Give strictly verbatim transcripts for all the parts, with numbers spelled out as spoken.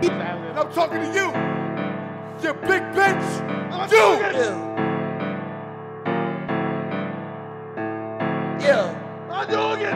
And I'm talking to you, you big bitch. You. Yeah. Yeah. I'm doing it.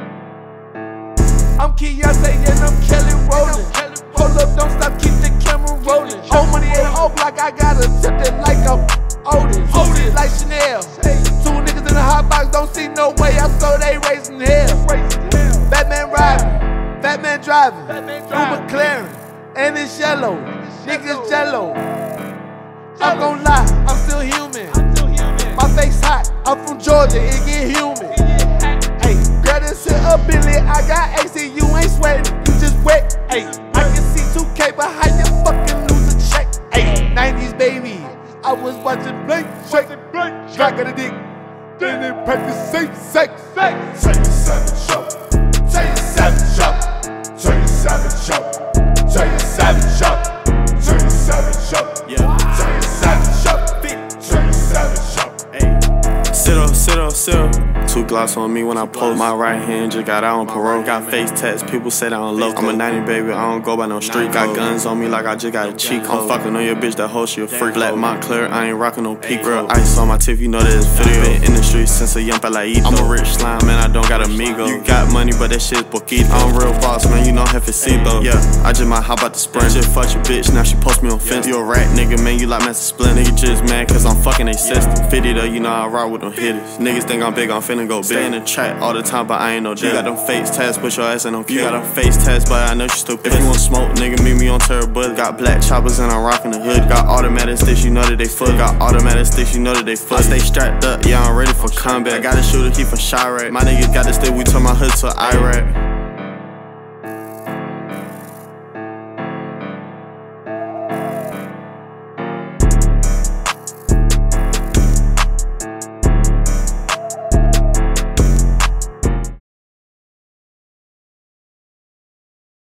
I'm Keontae and I'm Kelly rolling. Hold up, don't stop, keep the camera rolling. Old money in the block, I got a tip that like I'm Otis. Otis like Chanel. Two niggas in the hot box, don't see no way. I saw they raising hell. Batman riding, Batman driving, Blue McLaren, and it's yellow. Niggas jello. I'm gon' lie, I'm still human. My face hot, I'm from Georgia, it get humid. Hey, girl, this shit a Billy, I got A C, you ain't sweating, you just wet. Hey, I can see two K, but how you fucking lose a check? Hey, nineties baby, I was watching Blake shake, track of the dick, Then they practice safe sex. sex. Say you savage up, say you savage up, say you savage up, say you savage up, say you savage up, Yeah. say you savage up, say you savage up. Hey. Sit up, sit up, sit up. Two Glocks on me when I post. My right hand just got out on parole. Got face tats, people say that I'm low. I'm a ninety baby, I don't go by no street. Got guns on me like I just got a cheek. I'm fucking on your bitch, that hoe she a freak. Black Montclair, I ain't rockin' no peak. Real ice on my teeth, you know that it's video. Been in the streets since a young pelaito. I'm a rich slime, man, I don't got amigo. You got money, but that shit's poquito. I'm real boss, man, you know Jefecito. Yeah, I just might hop out the sprint. Just fuck your bitch, now she post me on fence. You a rat nigga, man, you like Master Splint. Nigga just mad cause I'm fucking they sister. fifty though, you know I rock with them hitters. Niggas think I'm big, I'm finna go big. Stay in the track all the time, but I ain't no dick. You got them face tats, put your ass in them. You got them face tats, but I know you stupid. If you want smoke, nigga, meet me on Terra Bud. Got black choppers and I'm rocking the hood. Got automatic sticks, you know that they foot. Got automatic sticks, you know that they foot. I stay strapped up, yeah, I'm ready for combat. I got a shooter, he from Chirac. My niggas got the stick, we turn my hood to Iraq.